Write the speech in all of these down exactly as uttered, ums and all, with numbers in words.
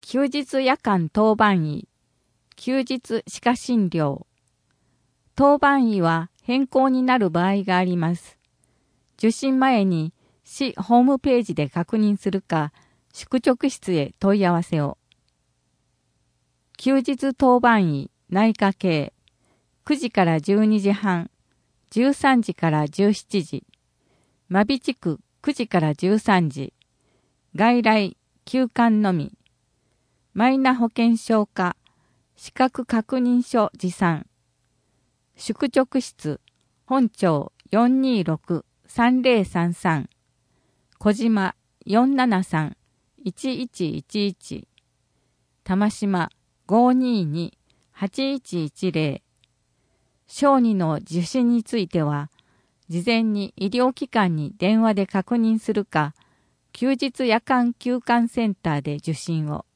休日夜間当番医、休日歯科診療。当番医は変更になる場合があります。受診前に市ホームページで確認するか、宿直室へ問い合わせを。休日当番医、内科系、くじからじゅうにじはん、じゅうさんじからじゅうしちじ、真備地区くじからじゅうさんじ、外来、休館のみ、マイナ保険証課、資格確認書持参、宿直室、本庁 よんにーろくさんぜろさんさん、小島 よんななさんいちいちいちいち、玉島 ごーにーにーはちいちいちぜろ、小児の受診については、事前に医療機関に電話で確認するか、休日夜間休館センターで受診を。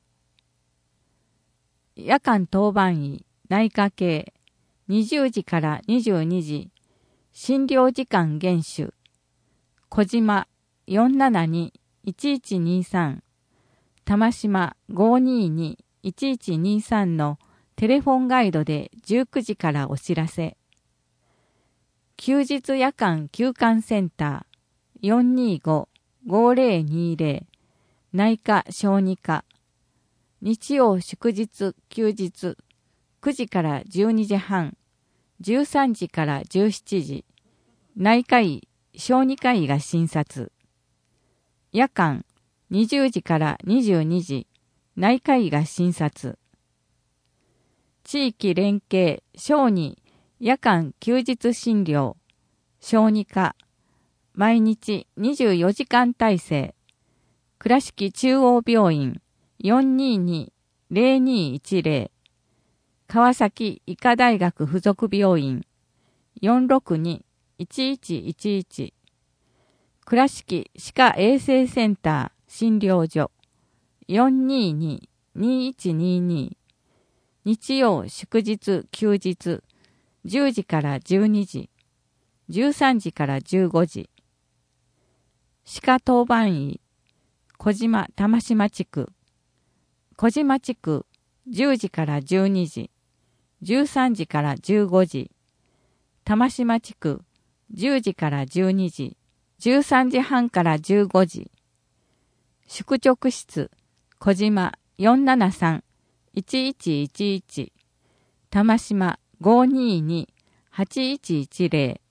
夜間当番医、内科系、にじゅうじからにじゅうにじ、診療時間厳守、小島 よんななにーいちいちにーさん、玉島 ごーにーにーいちいちにーさん のテレフォンガイドでじゅうくじからお知らせ。休日夜間休館センター よんにーごごーぜろにーぜろ、内科小児科、日曜祝日休日くじからじゅうにじはん、じゅうさんじからじゅうしちじ、内科医、小児科医が診察。夜間にじゅうじからにじゅうにじ、内科医が診察。地域連携小児夜間休日診療、小児科、毎日にじゅうよじかん体制、倉敷中央病院 よんにーにーぜろにーいちぜろ、川崎医科大学附属病院 よんろくにーいちいちいちいち、倉敷歯科衛生センター診療所 よんにーにーにーいちにーにー、日曜祝日休日じゅうじからじゅうにじ、じゅうさんじからじゅうごじ、歯科当番医、小島玉島地区、小島地区じゅうじからじゅうにじ、じゅうさんじからじゅうごじ、玉島地区じゅうじからじゅうにじ、じゅうさんじはんからじゅうごじ、宿直室小島 よんななさんいちいちいちいち、玉島 ごーにーにーはちいちいちぜろ、